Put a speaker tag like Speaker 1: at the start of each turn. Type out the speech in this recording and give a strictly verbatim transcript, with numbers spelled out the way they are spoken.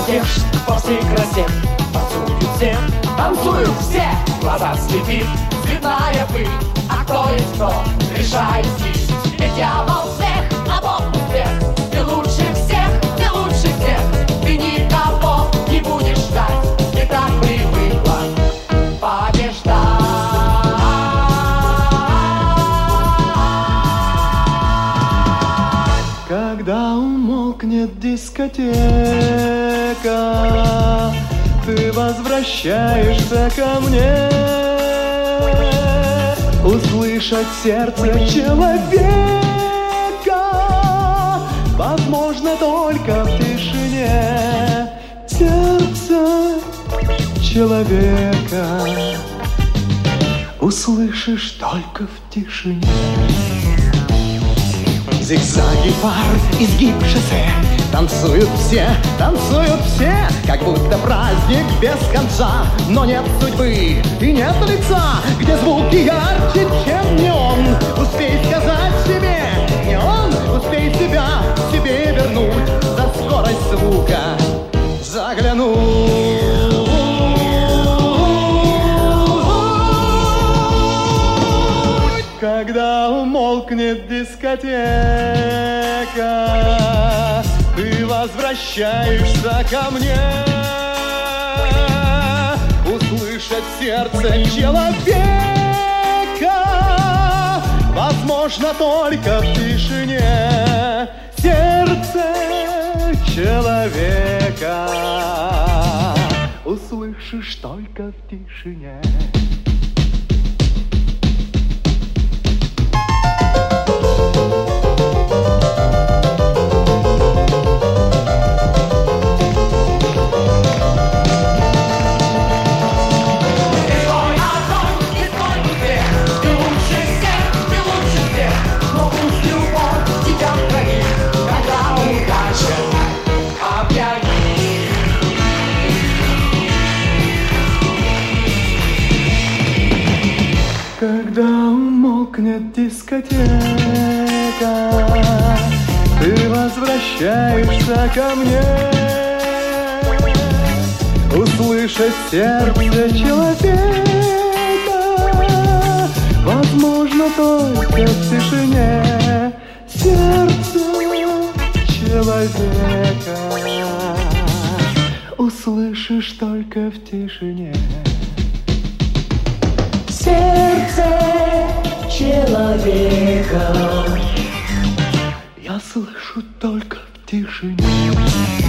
Speaker 1: Молодежь во всей красе танцуют все, танцуют все. Глаза слепит цветная пыль, а кто есть кто, решает стиль. Ведь я во всех, а Бог успех. Ты лучше всех, ты лучше всех. Ты никого не будешь ждать, ты так привыкла побеждать.
Speaker 2: Когда умолкнет дискотека, ты возвращаешься ко мне. Услышать сердце человека возможно только в тишине. Сердце человека услышишь только в тишине. Зигзаги фар, изгиб шоссе, танцуют все, танцуют все, как будто праздник без конца. Но нет судьбы и нет лица, где звуки ярче, чем неон. Успей сказать себе, не он, успей себя себе вернуть, за скорость звука заглянуть. Когда умолкнет дискотека, ты возвращаешься ко мне. Услышать сердце человека возможно только в тишине. Сердце человека услышишь только в тишине. Когда умолкнет дискотека, ты возвращаешься ко мне. Услышать сердце человека возможно только в тишине. Сердце человека услышишь только в тишине.
Speaker 1: Сердце человека
Speaker 2: я слышу только в тишине.